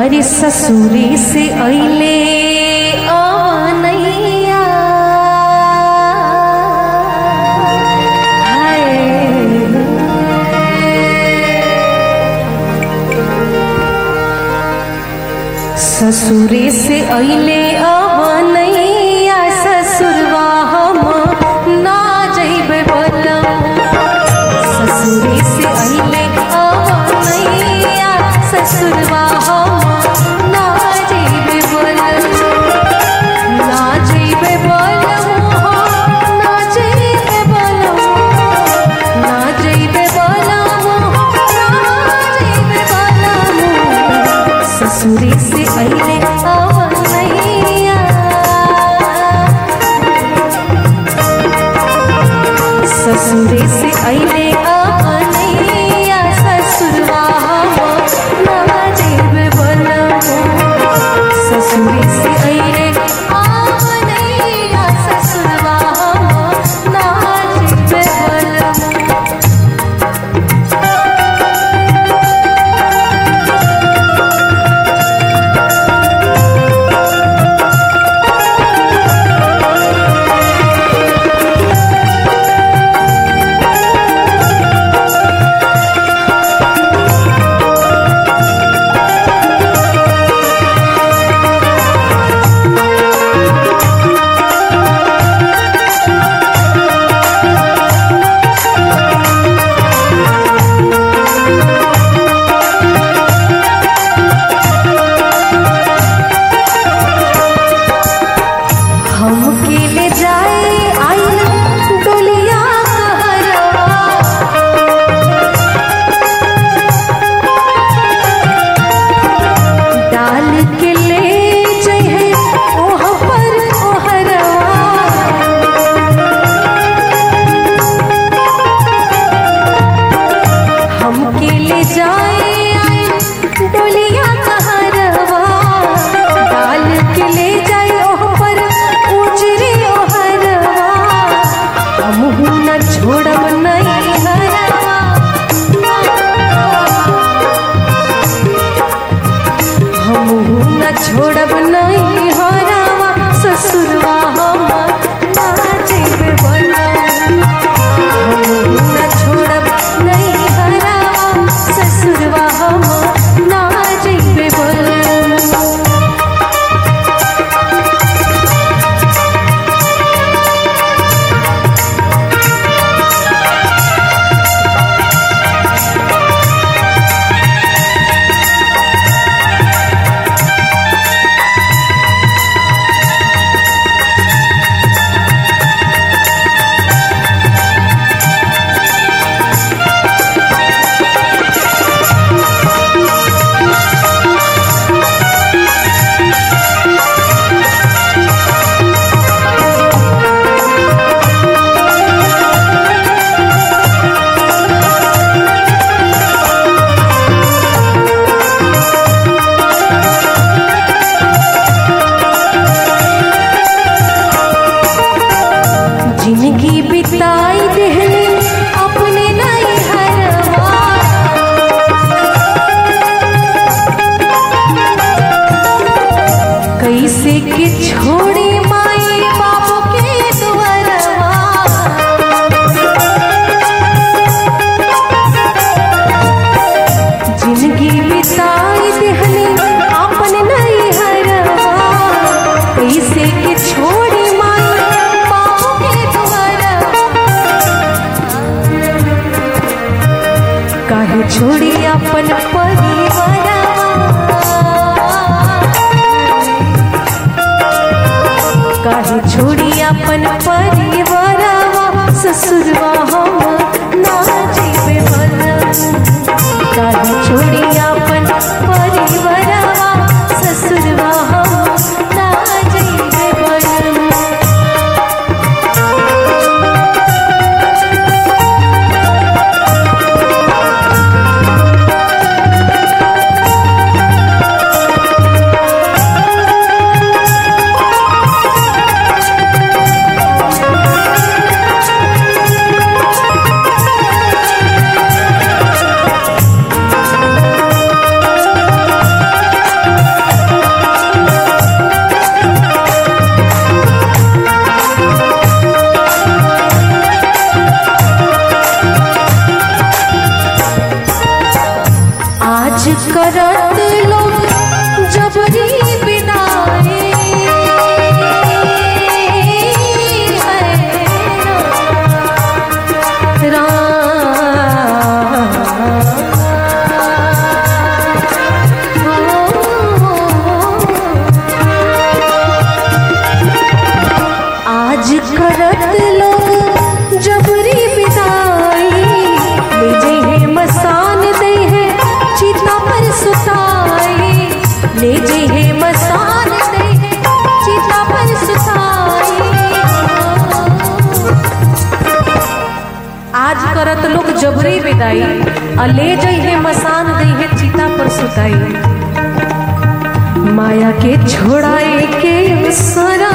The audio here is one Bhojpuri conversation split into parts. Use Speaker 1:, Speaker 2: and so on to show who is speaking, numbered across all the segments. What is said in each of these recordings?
Speaker 1: अरे ससुरी से अइले अवनैया हाय ससुरी से अइले अवनैया ससुरवा हम ना जइबे बोलम ससुरी से अइले अवनैया ससुरवा हम ना जइबे बोलम ना जइबे बोलम ना जइबे बोलम ना जइबे बोलम ना जइबे बोलम ससुरी से अइले अवनैया ससुरी से अइले अवनैया ससुरवा हम ना जइबे बोलम ससुरी से अइले अवनैया ससुरवा हम ना जइबे बोलम छोड़ब नहीं हरावा ससुरवा हम ना जइबे बोलम हम ना छोड़ब नहीं हरावा ससुरवा हम ना जइबे बोलम जिंदगी बिताई देहले अपने नहीं हरवा कैसे के छोड़ी माई बाबू के दुआरवा जिंदगी बिताई देहले अपने नहीं हरवा कैसे के छोड़ी माई काहे छोड़ी अपन परिवारवा काहे छोड़ी अपन परिवारवा ससुरवा हम ना जइबे बोलम काहे छोड़ी अपन परिवारवा ससुरवा हम ना जइबे बोलम जबरी विदाई आ ले जइहे मसान दइहे चिता पर सुताई। माया के छोड़ाए के सरा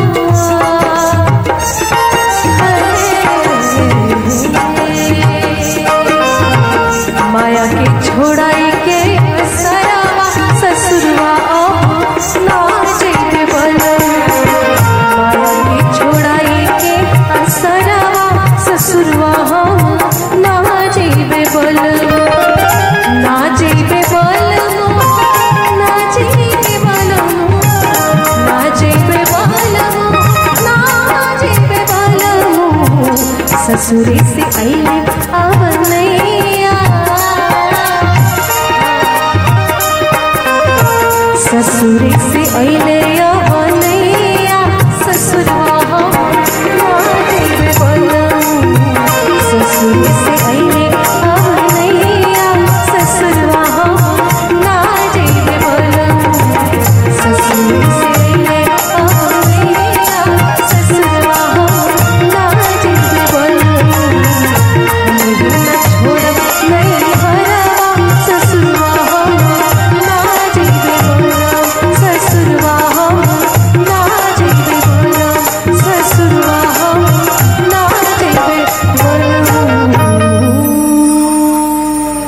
Speaker 1: माया के छोड़ाई के सरा ससुरवा ना जइबे बलमुआ। माया के छोड़ाई के सरा ससुरवा ना जइबे बलमुआ। ना जइबे बलमुआ, ना जइबे बलमुआ, ना जइबे बलमुआ, ना जइबे बलमुआ। ससुरे से अइले अब नैया, ससुरे से अइले अब